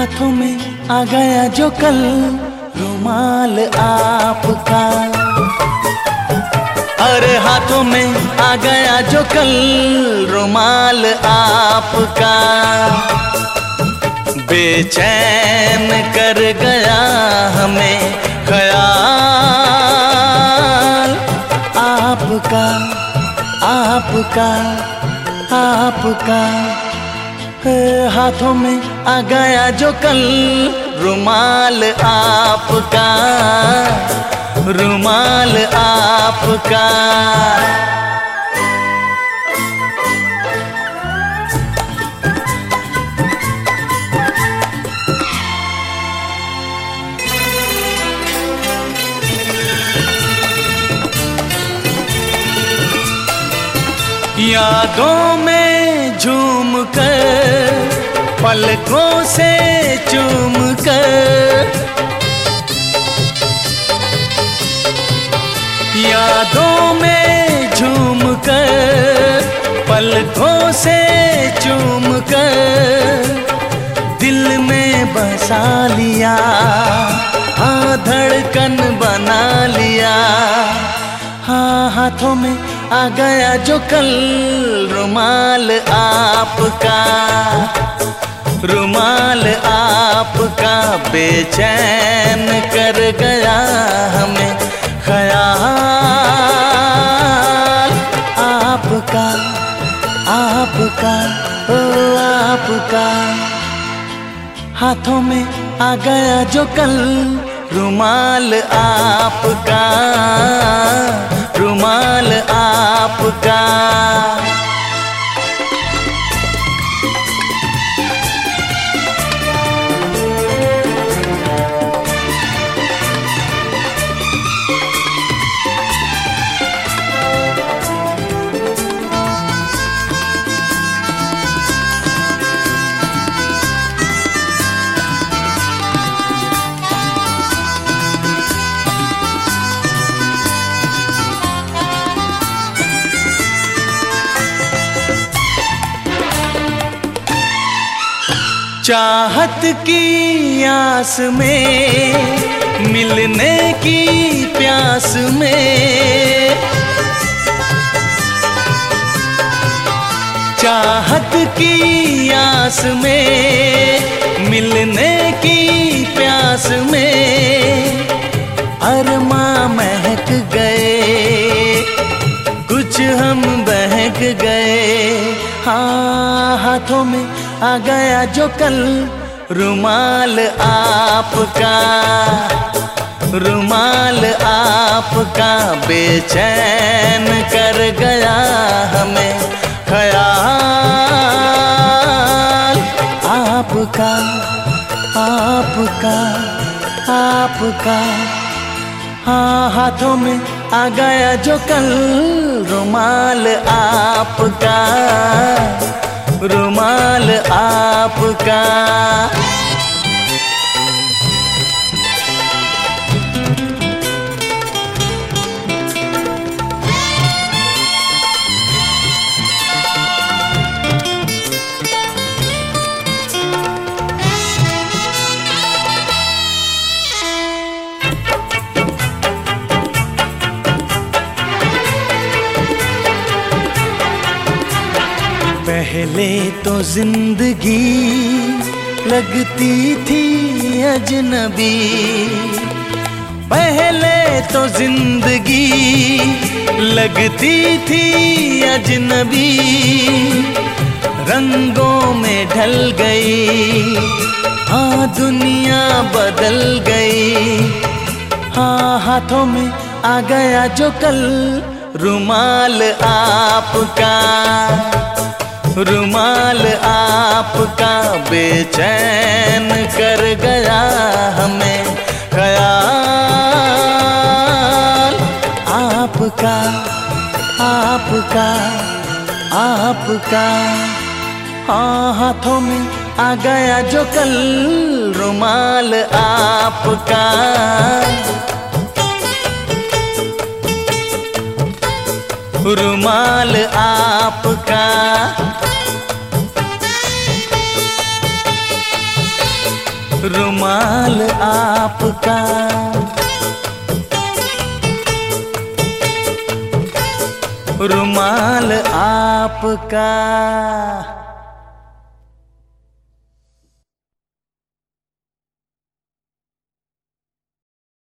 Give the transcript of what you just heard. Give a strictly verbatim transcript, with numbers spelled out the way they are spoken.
हाथों में आ गया जो कल रुमाल आपका। अरे हाथों में आ गया जो कल रुमाल आपका। बेचैन कर गया हमें ख्याल आपका आपका आपका। हाथों में आ गया जो कल रुमाल आपका, रुमाल आपका। यादों में झूम कर पलकों से चूम कर, यादों में झूम कर पलकों से चूम कर दिल में बसा लिया, हाँ धड़कन बना लिया। हाँ हाथों में आ गया जो कल रुमाल आपका, रुमाल आपका। बेचैन कर गया हमें ख्याल आपका आपका ओ आपका। हाथों में आ गया जो कल रुमाल आपका, रुमाल आपका। चाहत की आस में मिलने की प्यास में, चाहत की आस में मिलने की प्यास में अरमां महक गए, कुछ हम बहक गए। हाँ हाथों में आ गया जो कल रुमाल आपका, रुमाल आपका। बेचैन कर गया हमें ख्याल आपका आपका आपका। हाँ हाथों में आ गया जो कल रुमाल आपका, रुमाल आपका। पहले तो जिंदगी लगती थी अजनबी, पहले तो जिंदगी लगती थी अजनबी। रंगों में ढल गई, हाँ दुनिया बदल गई। हाँ हाथों में आ गया जो कल रुमाल आपका, रुमाल आपका। बेचैन कर गया हमें ख्याल आपका आपका आपका। हाँ हाथों में आ गया जो कल रुमाल आपका, रुमाल आपका। रुमाल आपका, रुमाल आपका।